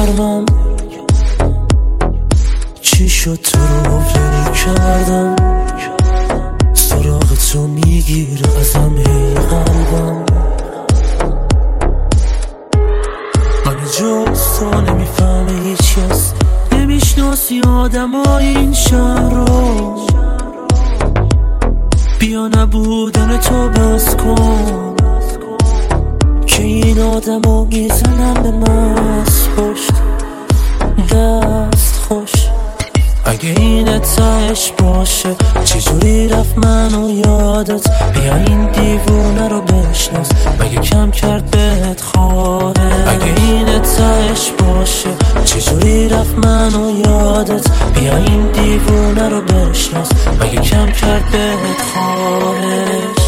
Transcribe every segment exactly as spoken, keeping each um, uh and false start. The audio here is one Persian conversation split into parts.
گرمم، چی شد تو رو ول کردم، سراغ تو میگیره ازم هی قلبم. من جز تو نمیفهمه هیچ کس، نمیشناسی آدم های این شهر رو. بیا نبودن تو بس کن که این آدم ها میزنن به مست پشت دست خوش. اگه این تهش باشه چجوری رفت منو یادت، بیا این دیوونه رو بشناس مگه کم کرد بهت خواهه. اگه این تهش باشه چجوری رفت منو یادت، بیا این دیوونه رو بشناس مگه کم کرد بهت خواهش.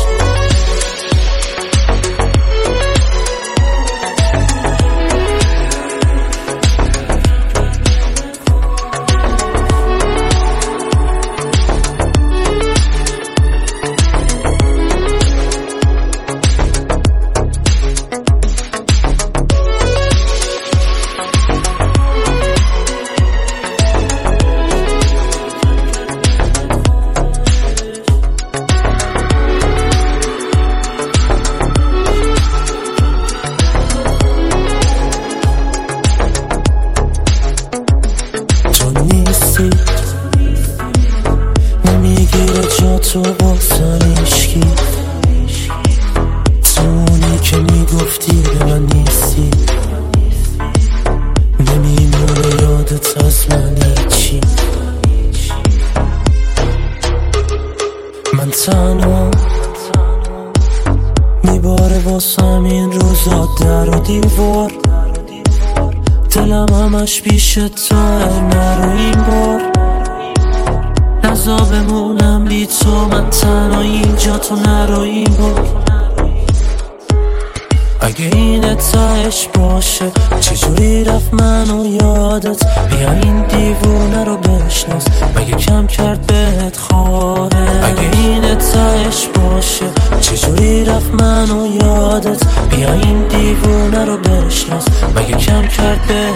نمیگیره جا تو باسن ایشکی، تو اونی که میگفتی به من نیستی، نمیمونه یادت از من هیچی. من تنها میباره واسم این روزا در و دیوار، دلم همش پیش تو نرو این بار. نزا بمونم بی تو من تنها اینجا، تو نرو این بار. اگه این تهش باشه چجوری رفت منو یادت، بیا این دیوونه رو بشناس مگه کم کرد بهت خواهه. اگه این تهش باشه چجوری رفت منو یادت، بیا این دیوونه رو بشناس مگه کم کرد بهت